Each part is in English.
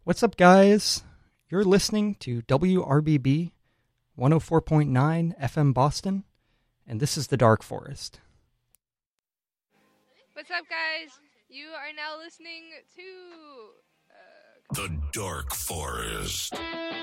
What's up, guys? You're listening to WRBB 104.9 FM Boston, and this is The Dark Forest. What's up, guys? You are now listening to... The Dark Forest.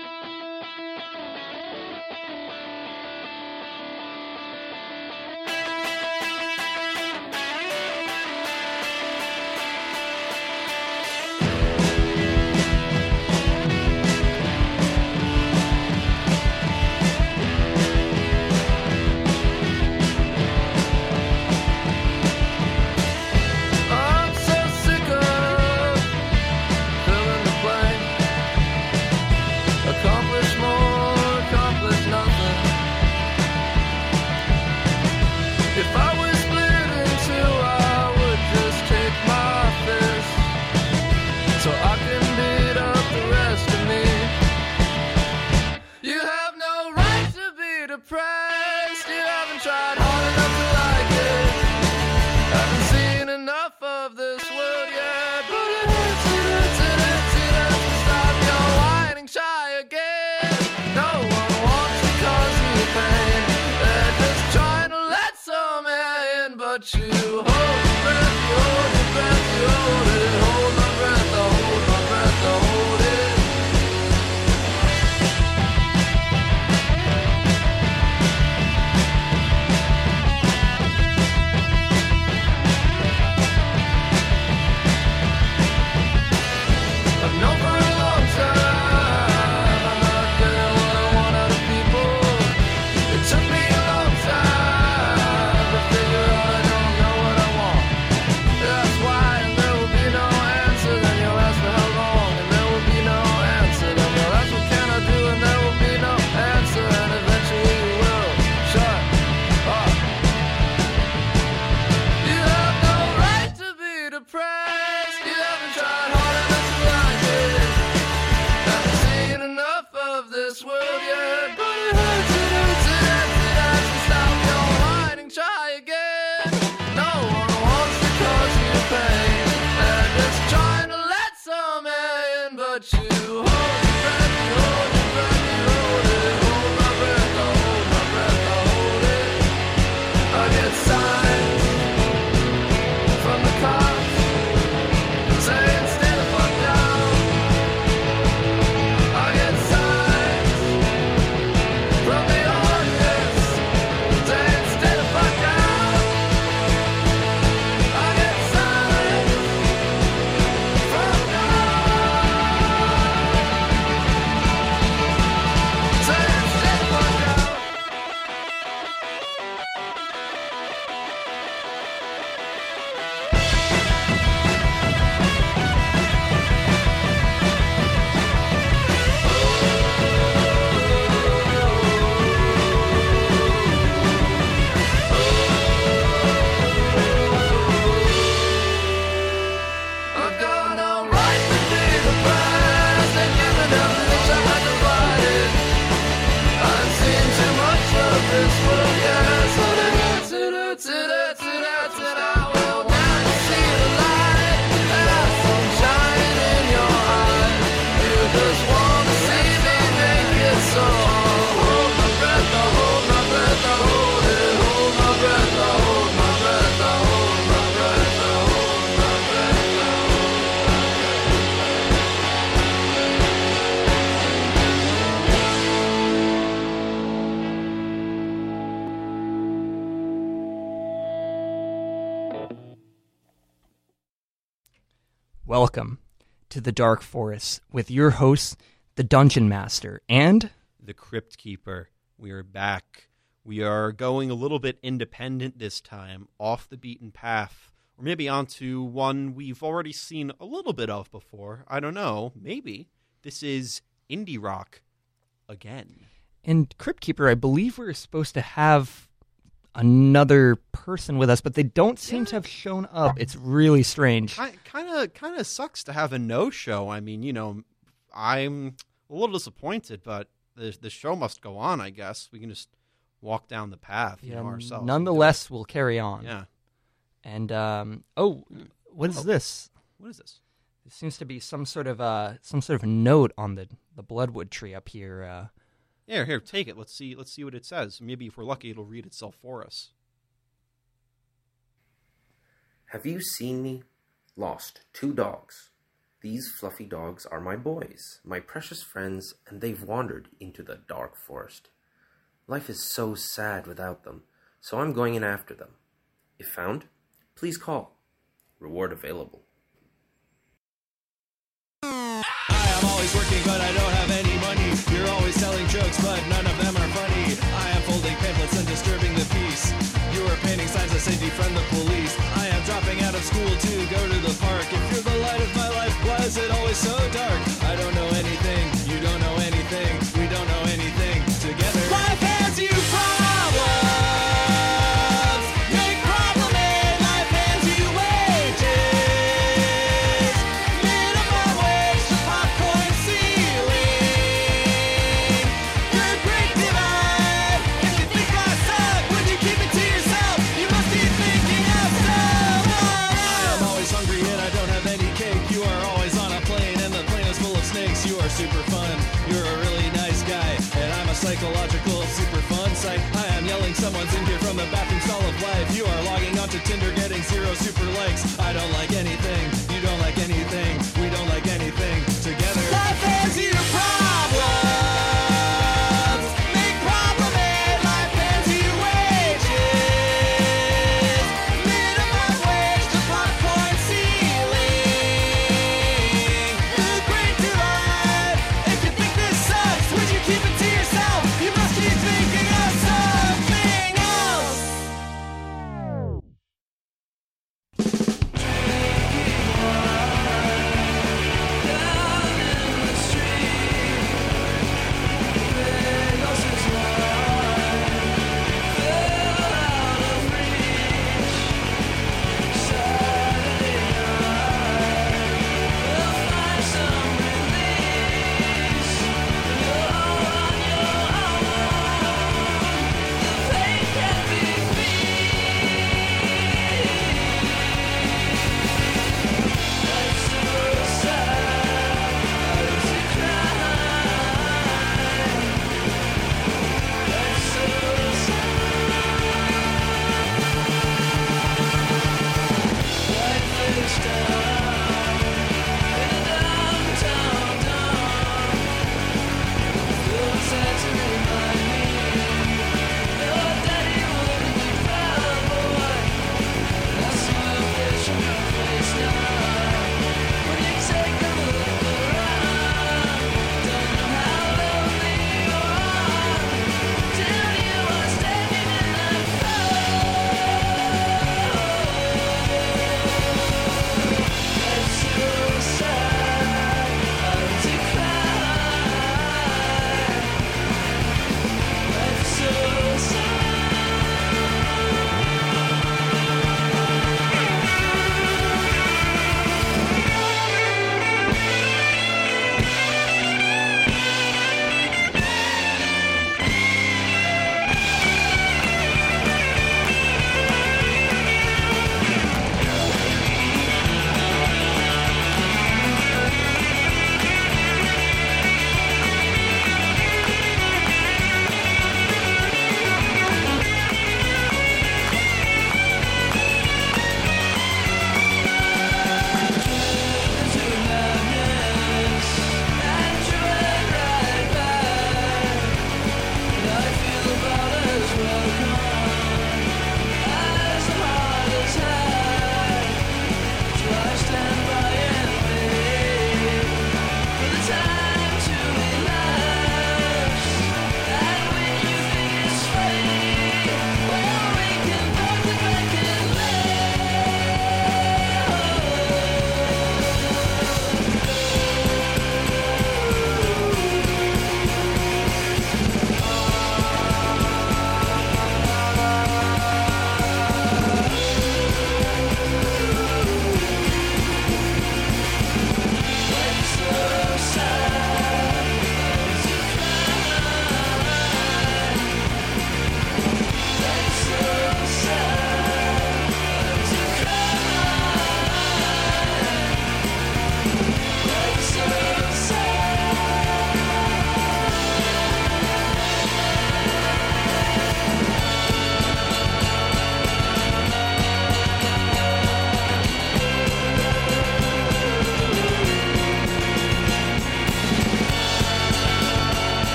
Welcome to The Dark Forest with your hosts, the Dungeon Master and the Crypt Keeper. We are back. We are going a little bit independent this time, off the beaten path, or maybe onto one we've already seen a little bit of before. I don't know. Maybe. This is indie rock again. And Crypt Keeper, I believe we're supposed to have another person with us, but they don't seem to have shown up. It's really strange. Kind of sucks to have a no-show. I mean, you know, I'm a little disappointed, but the show must go on, I guess. We can just walk down the path, ourselves. Nonetheless, we'll carry on. Yeah. And, what is this? What is this? seems to be some sort of note on the bloodwood tree up here. Here, take it. Let's see what it says. Maybe if we're lucky, it'll read itself for us. Have you seen me? Lost 2 dogs. These fluffy dogs are my boys, my precious friends, and they've wandered into the dark forest. Life is so sad without them, so I'm going in after them. If found, please call. Reward available. I'm always working, but I don't have any money. You're always telling jokes, but none of them are funny. I am folding pamphlets and disturbing the peace. You are painting signs that say defriend the police. I am dropping out of school to go to the park. If you're the light of my life, why is it always so dark? I don't know anything, you don't know anything, we don't know anything together. Life hands you problems, make problem in. Life hands you wages, minimum wage to popcorn ceiling. Good break divide. If you think I suck, would you keep it to yourself? You must be thinking of someone. I am always hungry and I don't have any cake. You are always on a plane and the plane is full of snakes. You are super fun, you're a really nice guy, and I'm a psychological super fun site. I am yelling someone's in here from the bathroom stall of life. You are logging onto Tinder getting 0 super likes. I don't like anything, you don't like anything, we don't like anything together. Life hands you problems, make problem in. Life hands you wages, minimum wage to popcorn ceiling. The great divide. If you think this sucks, would you keep it to yourself? You must keep thinking of something else.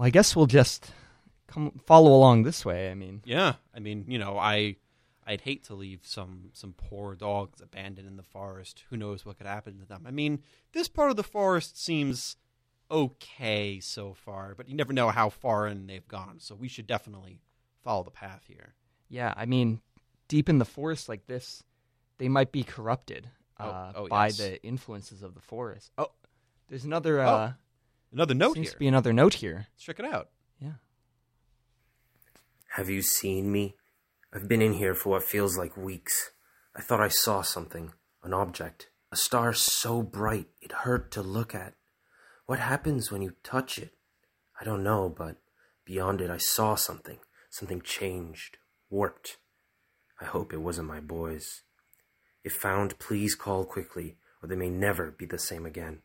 Well, I guess we'll just follow along this way. I mean, Yeah, I mean, I'd hate to leave some poor dogs abandoned in the forest. Who knows what could happen to them? I mean, this part of the forest seems okay so far, but you never know how far in they've gone. So we should definitely follow the path here. yeah, I mean, deep in the forest like this, they might be corrupted by yes. the influences of the forest. Oh, there's another. Another note seems here. to be another note here. Let's check it out. Yeah. Have you seen me? I've been in here for what feels like weeks. I thought I saw something, an object, a star so bright it hurt to look at. What happens when you touch it? I don't know, but beyond it I saw something. Something changed, warped. I hope it wasn't my boys. If found, please call quickly, or they may never be the same again.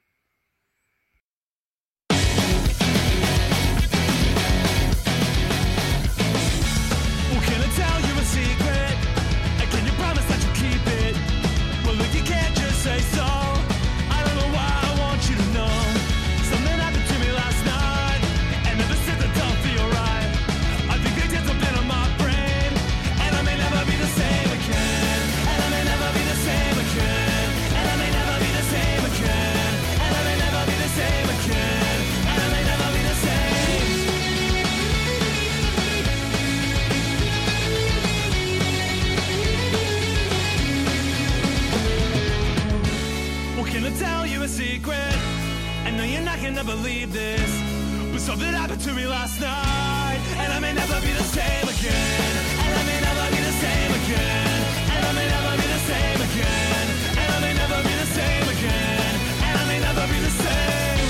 Well, can I tell you a secret? And can you promise that you'll keep it? Well, if you can't, just say so. I don't know why I want you to know. Something happened to me last night, and ever since I don't feel right. I think they did something on my brain, and I may never be the same again. And I may never be the same again. And I may never be the same again. And I may never be the same again. And I may never be the same. Well, can I tell you a secret? I know you're not gonna believe this, but something happened to me last night, and I may never be the same again. And I may never be the same again. And I may never be the same again. And I may never be the same again. And I may never be the same.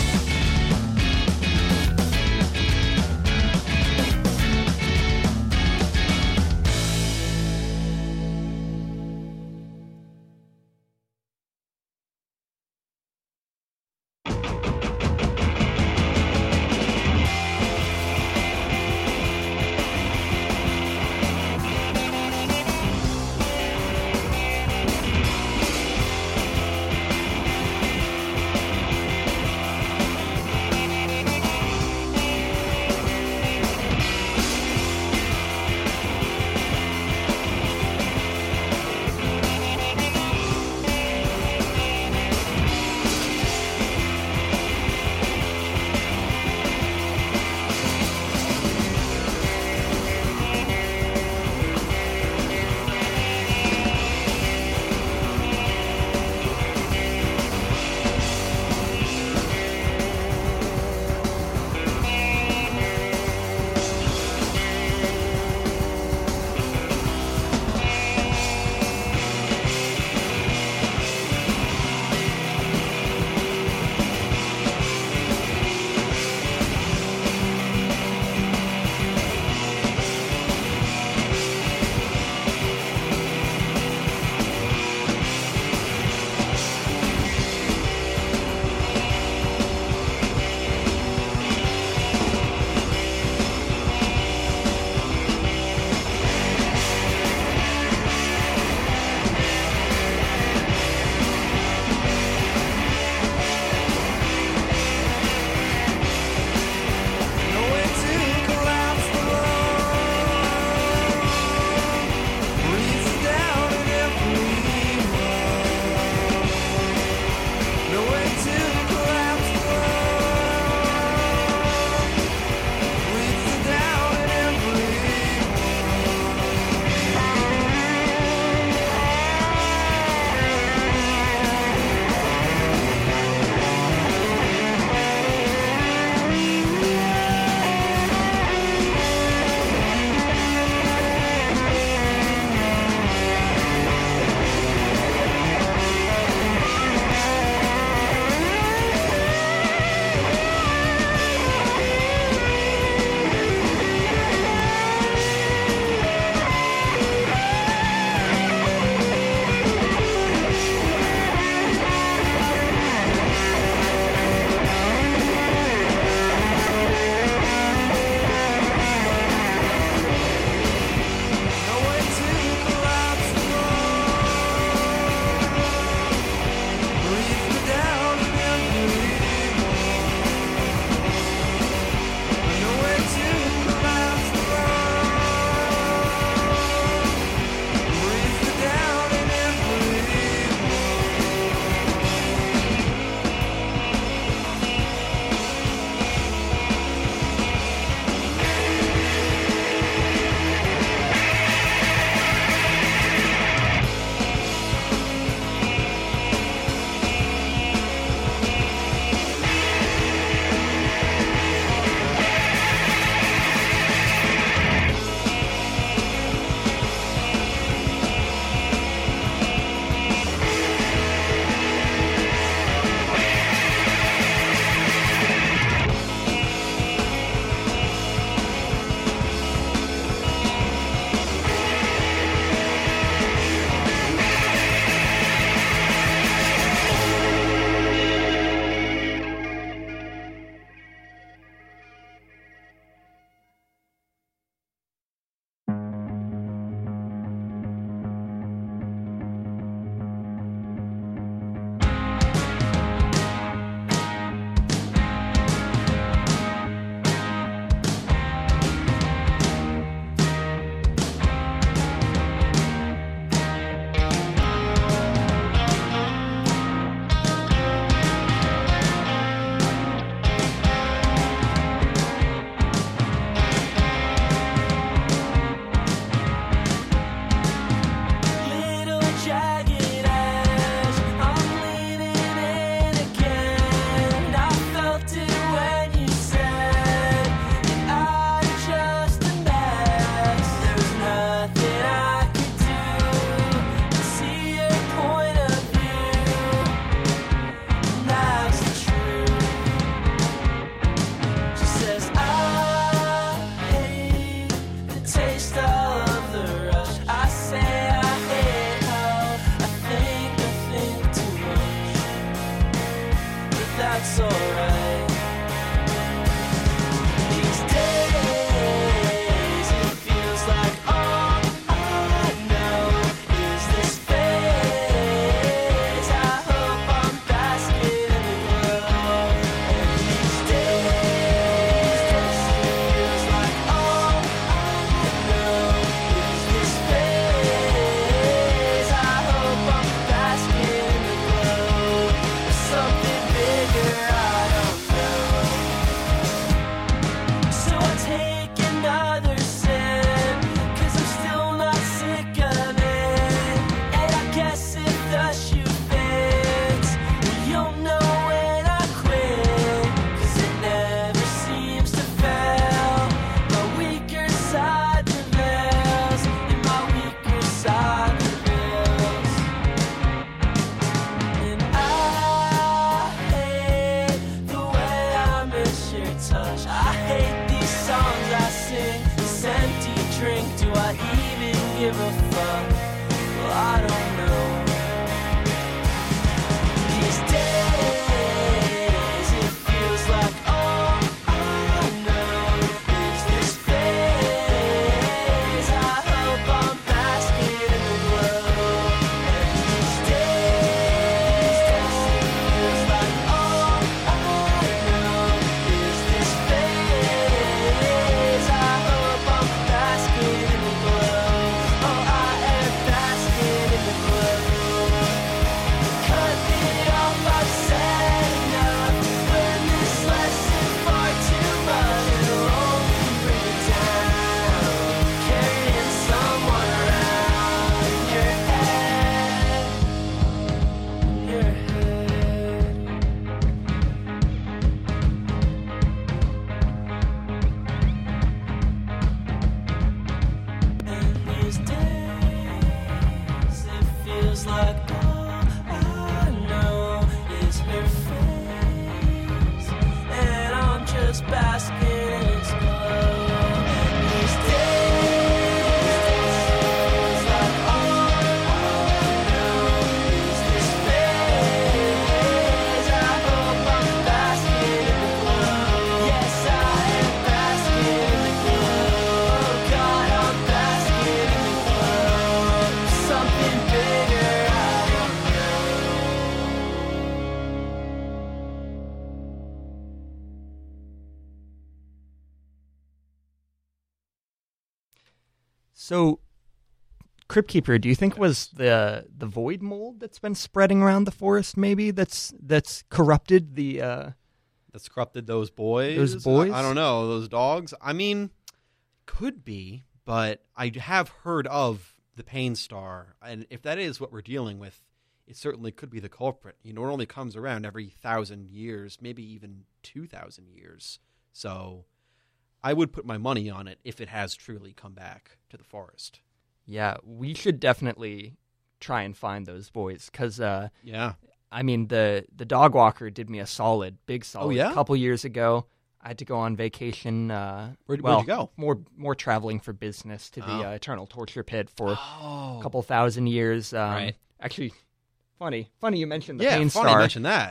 So, Crypt Keeper, do you think was the void mold that's been spreading around the forest? Maybe that's corrupted the. That's corrupted those boys. Those boys? I don't know. Those dogs. I mean, could be, but I have heard of the Pain Star, and if that is what we're dealing with, it certainly could be the culprit. You know, it only comes around every 1,000 years, maybe even 2,000 years. So, I would put my money on it if it has truly come back to the forest. Yeah, we should definitely try and find those boys because. Yeah. I mean, the dog walker did me a big solid. Oh, yeah? A couple years ago, I had to go on vacation. Where'd you go? More traveling for business to the Eternal Torture Pit for a couple 1,000 years. Right. Actually, funny you mentioned the Yeah, Pain funny Star. you mentioned that.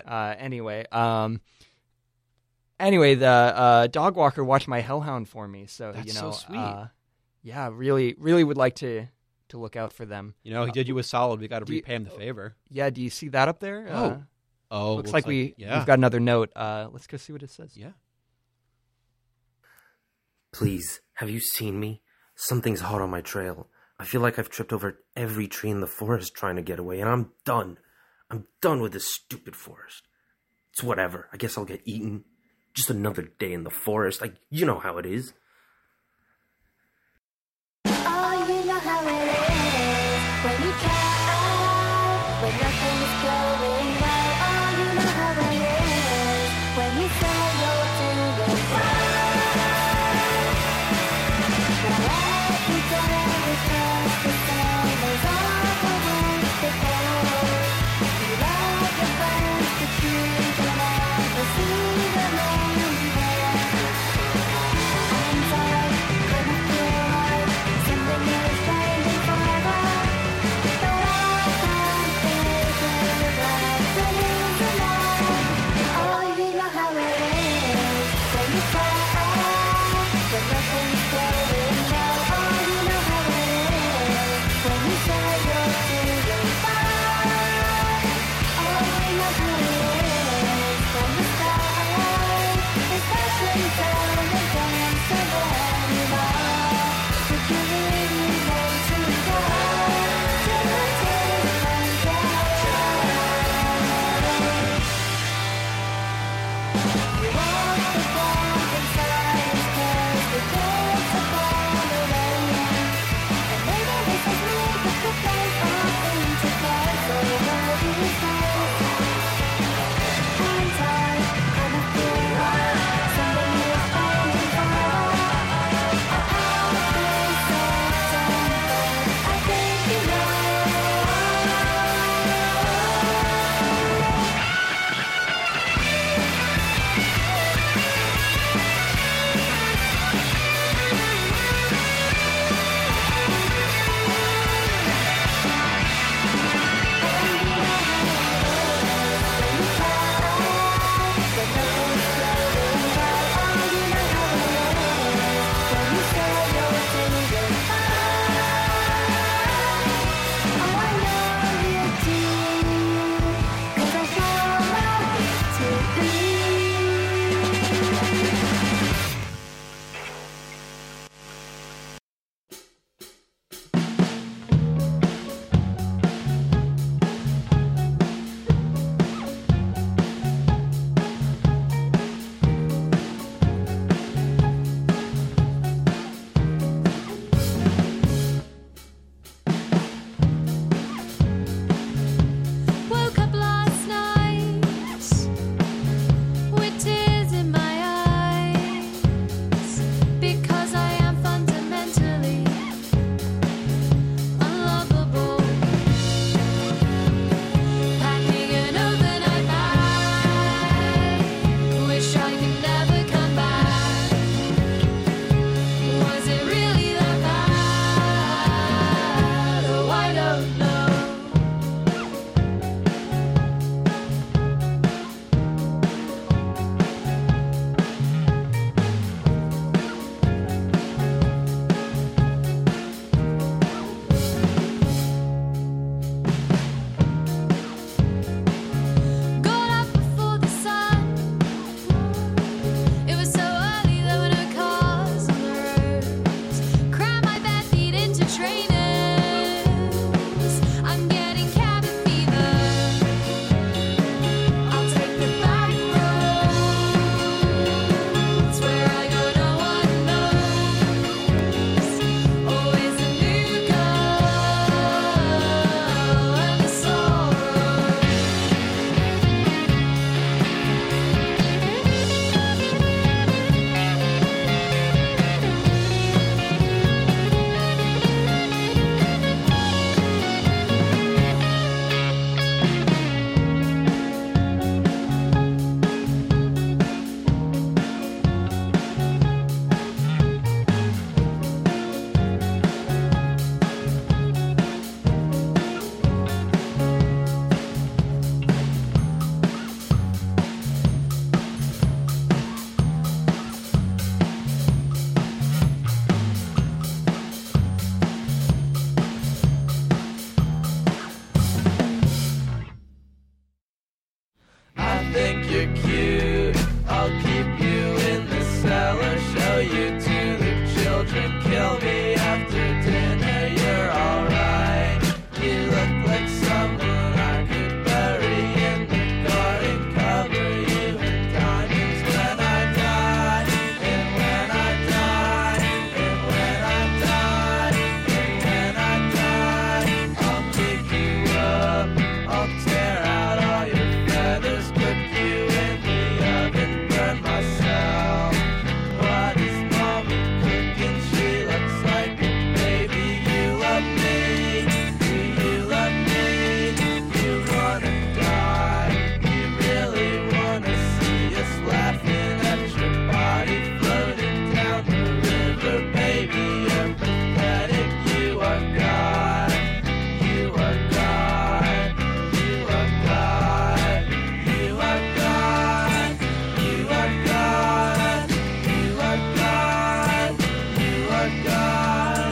Anyway, the dog walker watched my hellhound for me, so That's you know, so sweet. Yeah, really would like to look out for them. You know, he did you a solid. We got to do you- repay him the favor. Yeah, do you see that up there? Looks Looks like we've got another note. Let's go see what it says. Yeah. Please, have you seen me? Something's hot on my trail. I feel like I've tripped over every tree in the forest trying to get away, and I'm done. I'm done with this stupid forest. It's whatever. I guess I'll get eaten. Just another day in the forest. You know how it is. Oh, you know how it is when you try, when nothing's going well. Oh, you know how it is when you say you'll do it right. Now every day is just the same as all the ones before. You love your friends, but you don't ever see them anymore. I'm sorry, but I feel like something is changing forever. But I can't figure you're cute. I'll keep you in the cellar, show you to the children. Kill me after dinner, you're alright. You look like someone I could bury in the garden, cover you in diamonds when I die. And when I die, and when I die, and when I die, I'll pick you up, I'll tear out all your feathers, put you in the oven, burn myself. What is mommy cooking? She looks like a baby. You love me, do you love me? You wanna die, you really wanna see us laughing at your body floating down the river, baby. You're pathetic, you are God, you are God, you are God, you are God, you are God, you are God, you are God.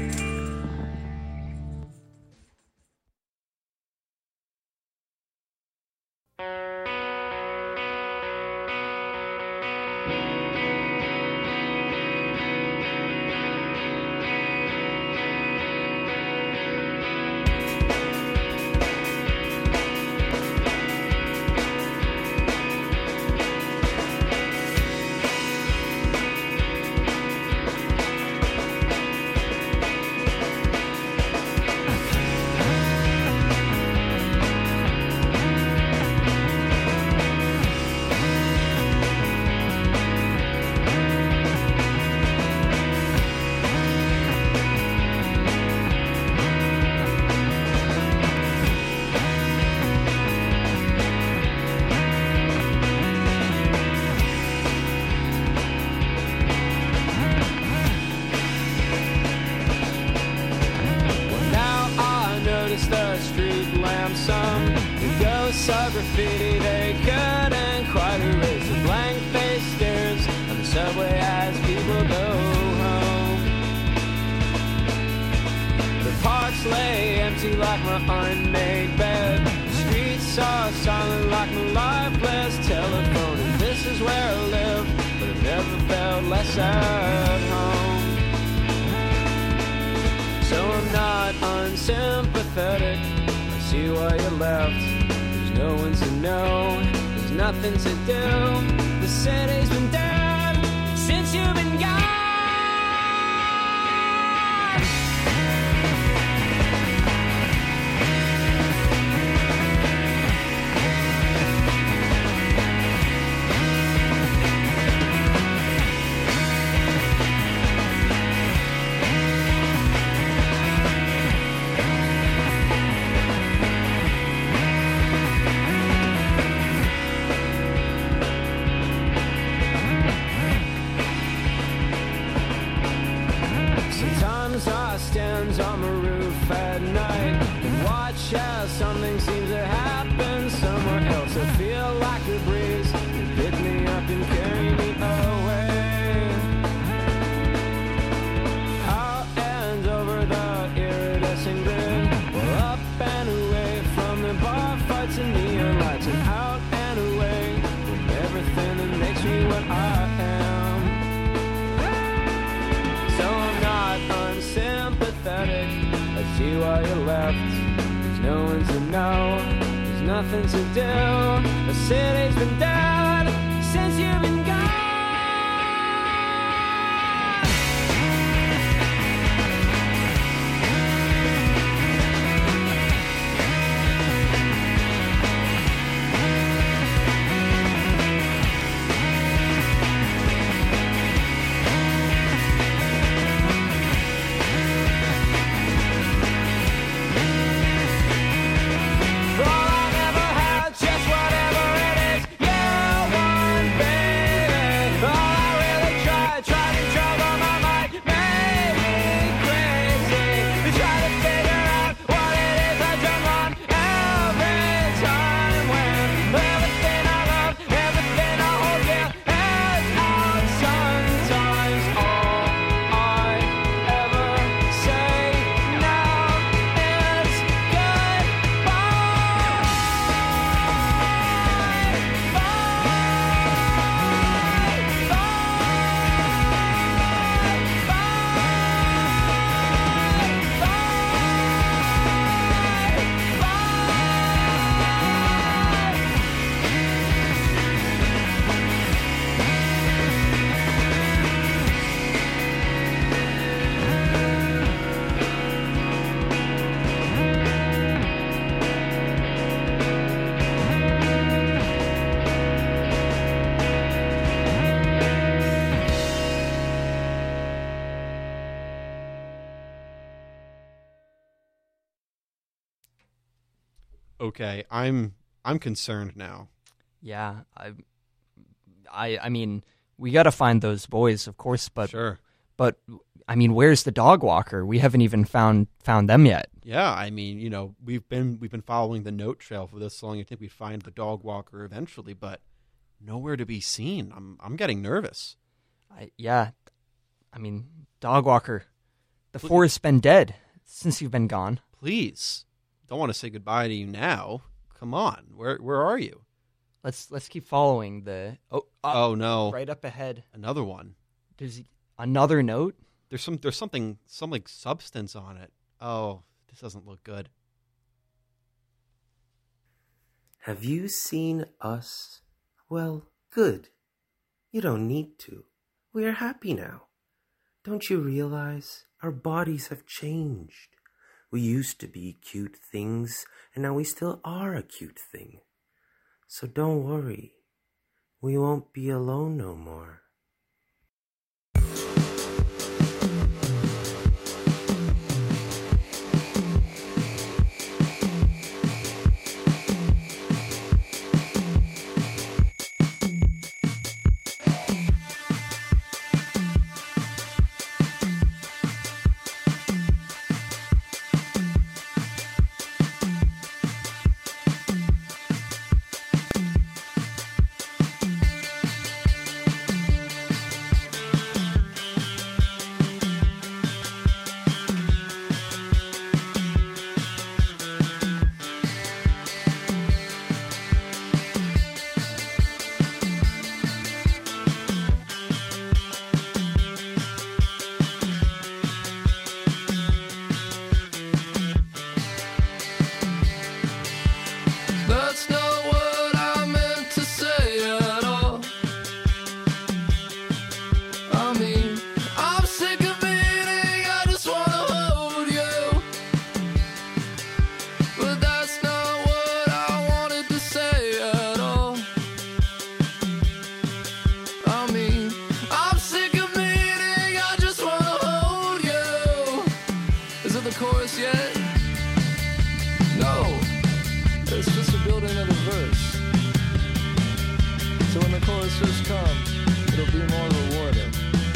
Well, now I notice the street lamps, the ghosts of graffiti they couldn't quite erase. The blank face stares on the subway as people go home. The parks lay empty like my unmade bed. The streets are silent like my lifeless telephone. And this is where I live, but I've never felt less at home. So I'm not unsympathetic. I see why you left. There's no one to know. There's nothing to do. The city's been dead since you've been gone. Sometimes I stand on my roof at night and watch as something seems to happen somewhere else. I feel like a breeze to pick me up and carry me away. Out and over the iridescent grid, well, up and away from the bar fights and neon lights, and out and away from everything that makes me what I am. So I'm not unsympathetic. I see why you left. There's no one to know. There's nothing to do. The city's been dead since you've been gone. For all I've ever had, just whatever it is, you Okay, I'm concerned now. Yeah, I mean, we got to find those boys, of course, but Sure. but I mean, where's the dog walker? We haven't even found them yet. Yeah, I mean, we've been following the note trail for this long. I think we'd find the dog walker eventually, but nowhere to be seen. I'm getting nervous. I mean, dog walker, the forest's been dead since you've been gone. Please, don't want to say goodbye to you now. Come on, where are you? Let's keep following the. Oh no! Right up ahead. Another one. There's another note. There's something, some like substance on it. Oh, this doesn't look good. Have you seen us? Well, good. You don't need to. We are happy now. Don't you realize our bodies have changed? We used to be cute things, and now we still are a cute thing. So don't worry. We won't be alone no more. That's not what I meant to say at all. I mean, I'm sick of beating, I just wanna hold you. But that's not what I wanted to say at all. I mean, I'm sick of beating, I just wanna hold you. Is it the chorus yet? No. It's just a building of the verse. So when the chorus just comes, it'll be more rewarding.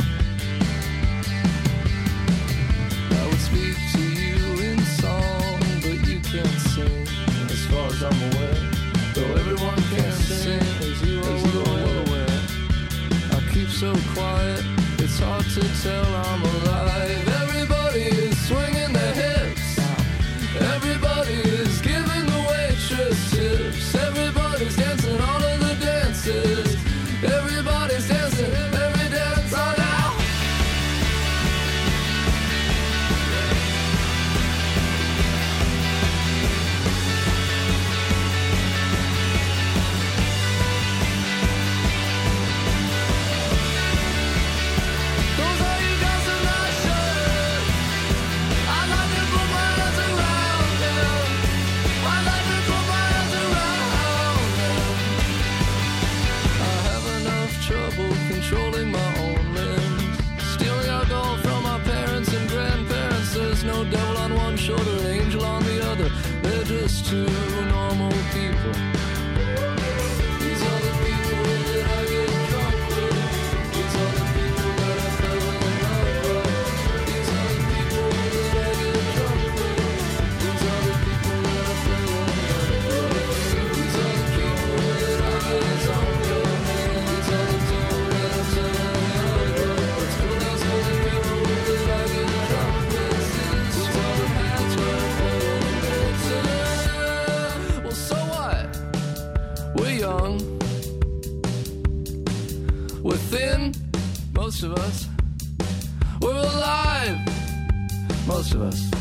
I would speak to you in song, but you can't sing, as far as I'm aware. Though everyone can sing, as you are well aware. I keep so quiet, it's hard to tell I'm alive. Everybody is swinging their hips. Everybody is giving the waitress tips. Everybody's dancing all of the dances. Everybody's dancing every dance on now. Those are you guys in my shirt. I like to put my hands around them. I like to put my hands around them. I have enough trouble controlling my own limbs. Stealing alcohol from my parents and grandparents. There's no devil on one shoulder, an angel on the other. They're just two normal people. These are the people that I get drunk with. These are the people that I fell in love with. These are the people that I get drunk with. These are the people that I fell in love with. These are the people that I get drunk with. These are the people that I fell in love with. These are the people that I get drunk with. These are the people that I fell in love with. Well, so what? We're young. We're thin, most of us. We're alive, most of us.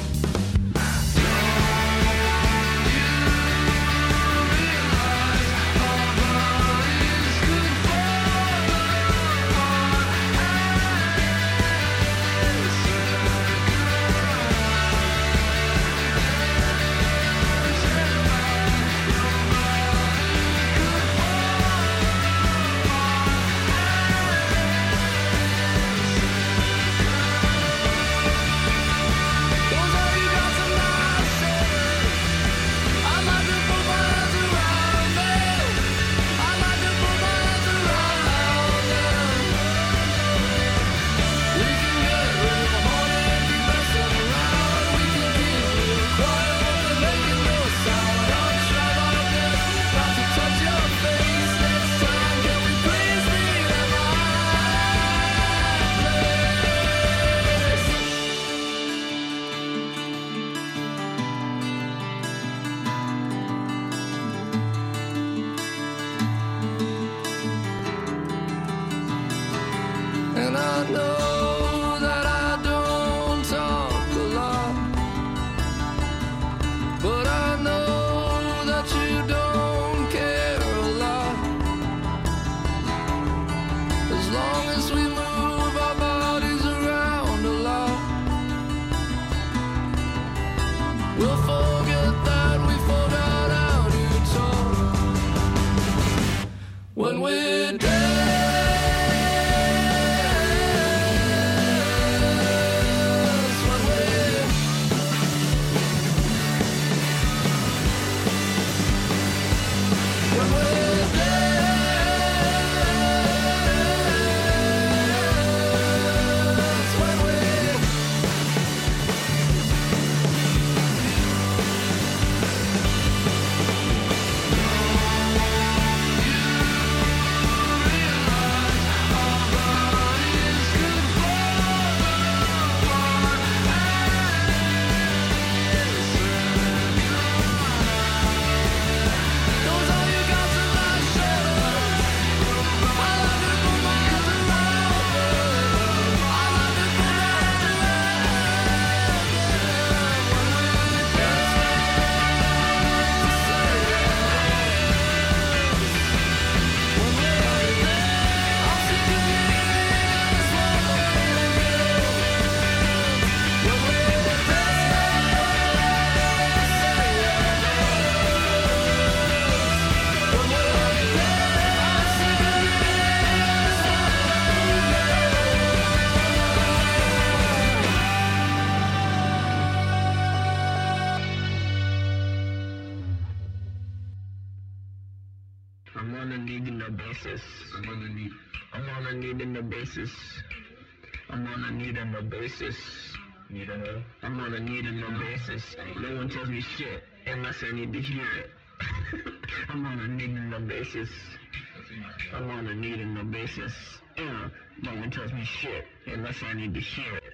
Those And I know that I don't talk a lot, but I know that you don't care a lot. As long as we move our bodies around a lot, we'll forget that we forgot how to talk. When we're dead, I'm on a needing a basis. I'm on a needing a basis. I'm on a needing a basis. I'm on a needing a basis. No one tells me shit unless I need to hear it. I'm on a needing a basis. I'm on a needing a basis. No one tells me shit unless I need to hear it.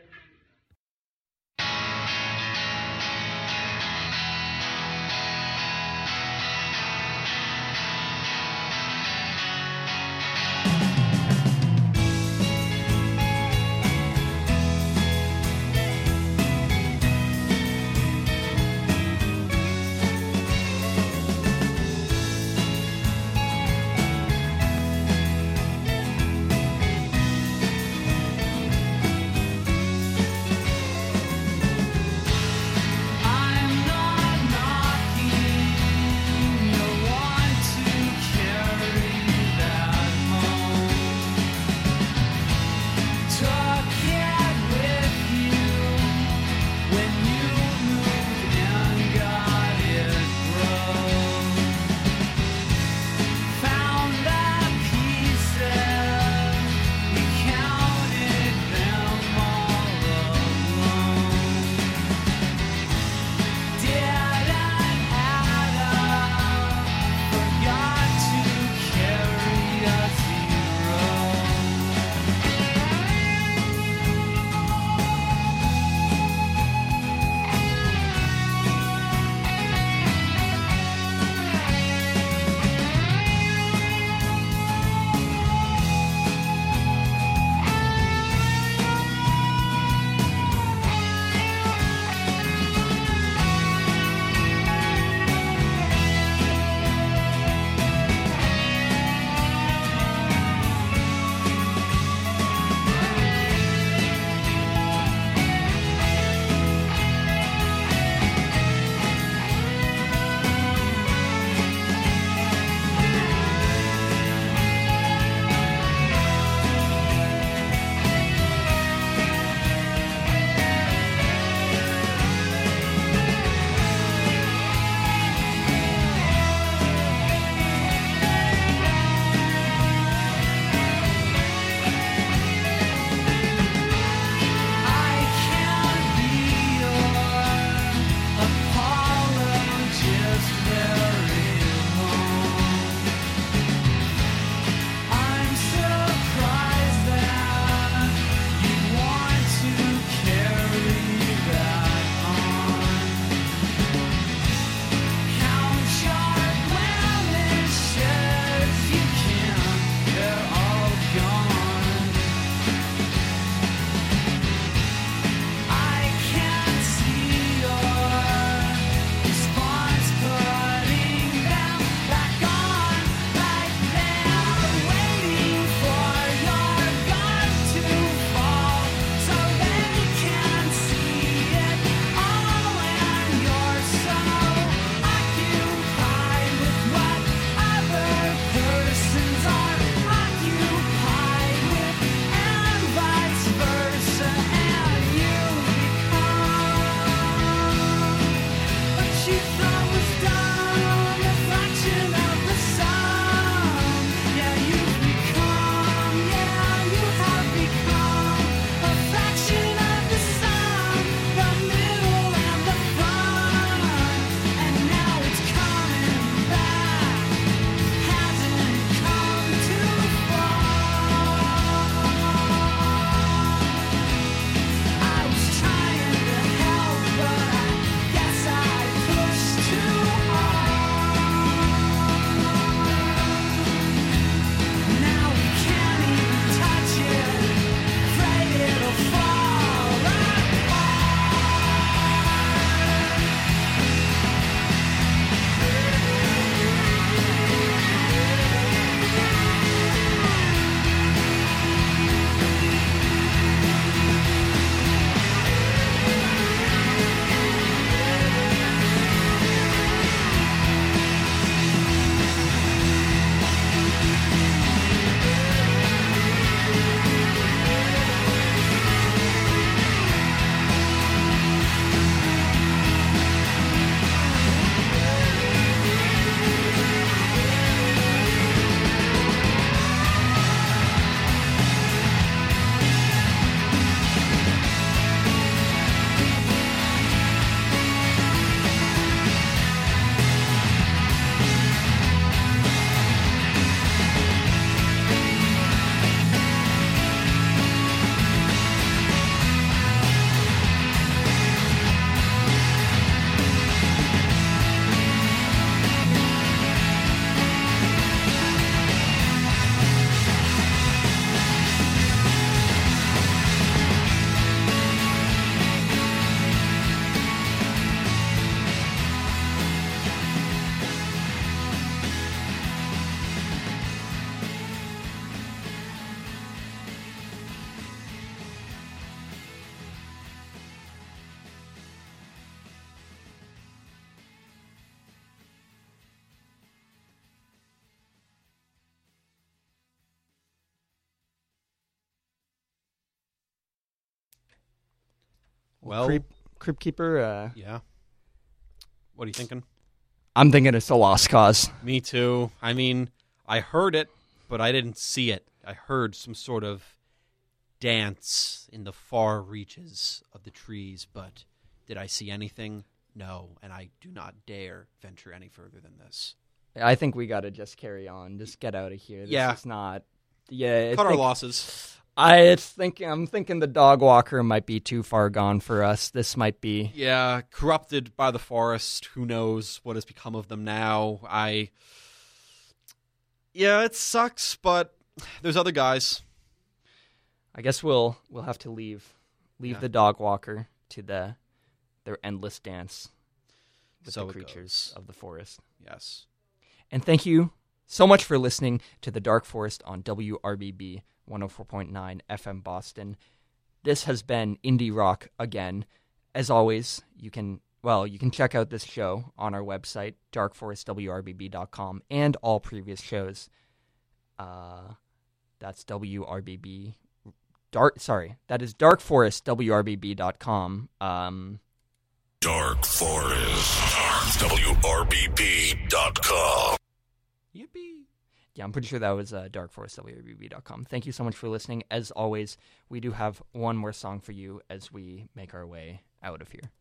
Well, Crypt Keeper. yeah. What are you thinking? I'm thinking it's a lost cause. Me too. I mean, I heard it, but I didn't see it. I heard some sort of dance in the far reaches of the trees, but did I see anything? No, and I do not dare venture any further than this. I think we got to just carry on. Just get out of here. This Yeah. is not. Yeah. I Cut our think- losses. I'm thinking the dog walker might be too far gone for us. This might be. Yeah, corrupted by the forest. Who knows what has become of them now? Yeah, it sucks, but there's other guys. I guess we'll have to leave Yeah. the dog walker to their endless dance with So the it creatures goes. of the forest. Yes. And thank you so much for listening to The Dark Forest on WRBB 104.9 FM Boston. This has been Indie Rock again. As always, you can check out this show on our website, darkforestwrbb.com, and all previous shows. That's WRBB. That is darkforestwrbb.com. Dark Forest. WRBB.com. Yippee. Yeah, I'm pretty sure that was darkforestwrbb.com. Thank you so much for listening. As always, we do have one more song for you as we make our way out of here.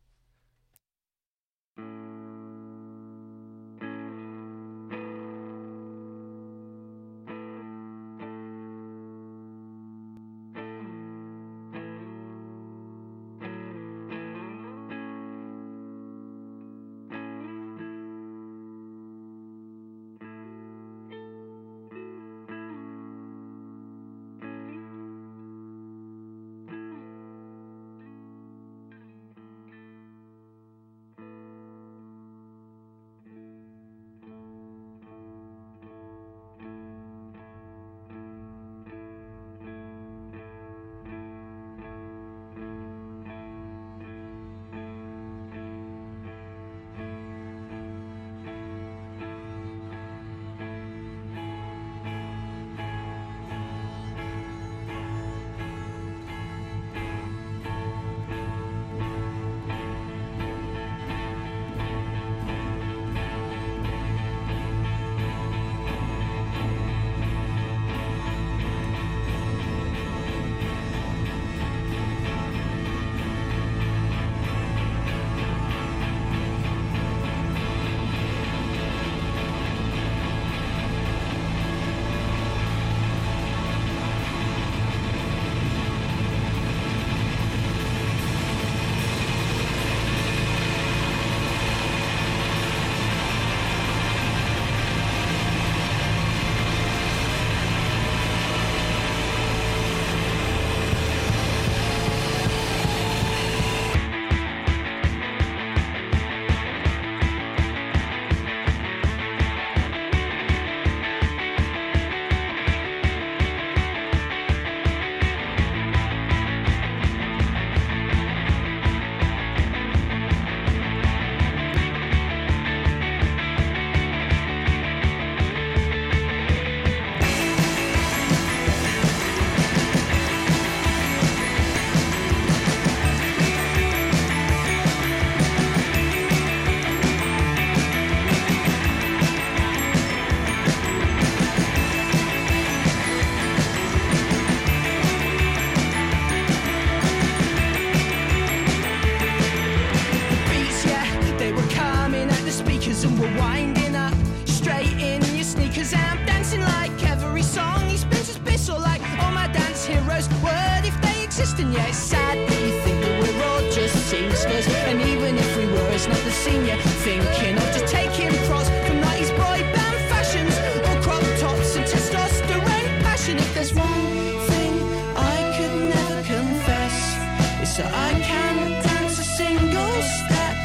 Yeah, it's sad that you think that we're all just seamsters. And even if we were, it's not the senior thinking of just taking pros from 90s boy band fashions or crop tops and testosterone passion. If there's one thing I could never confess, it's that I can't dance a single step.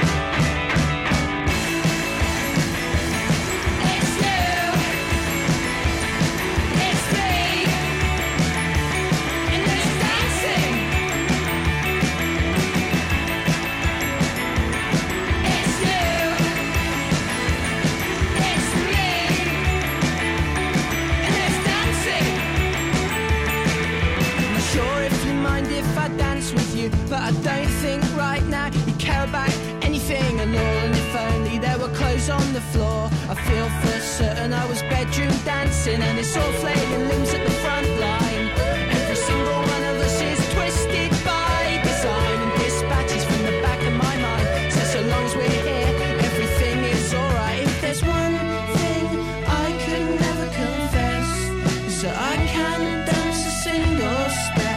It's you, it's me, and there's dancing. It's you, I don't think right now you care about anything at all. And if only there were clothes on the floor, I feel for certain I was bedroom dancing, and it's all flailing limbs at the front line. Every single one of us is twisted by design, and dispatches from the back of my mind. So long as we're here, everything is alright. If there's one thing I could never confess, is that I can't dance a single step.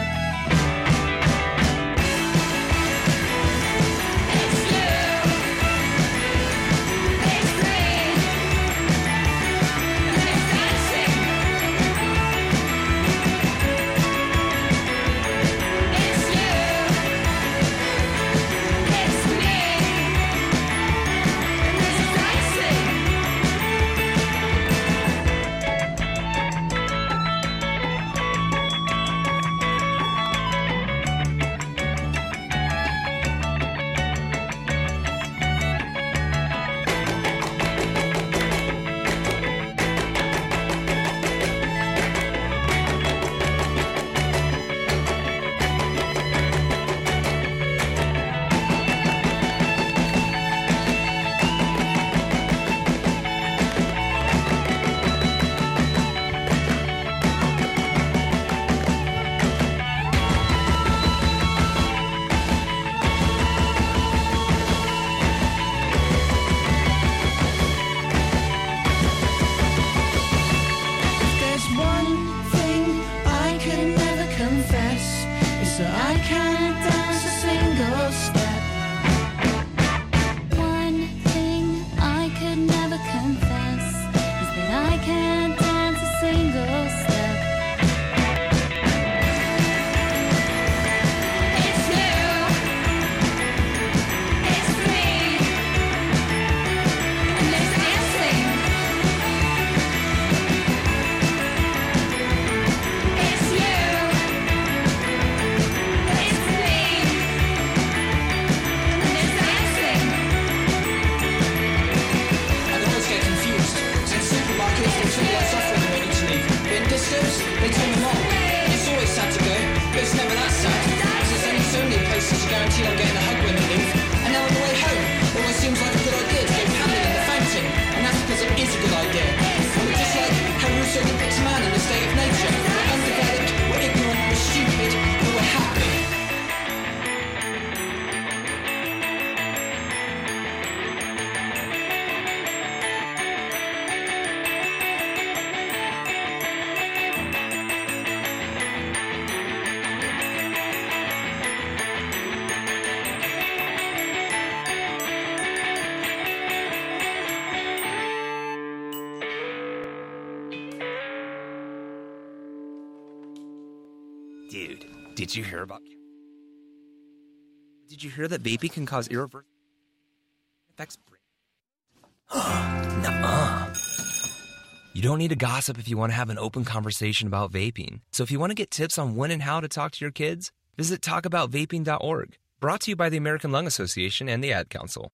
Dude, did you hear that vaping can cause irreversible effects? Nuh-uh. You don't need to gossip if you want to have an open conversation about vaping. So if you want to get tips on when and how to talk to your kids, visit talkaboutvaping.org. Brought to you by the American Lung Association and the Ad Council.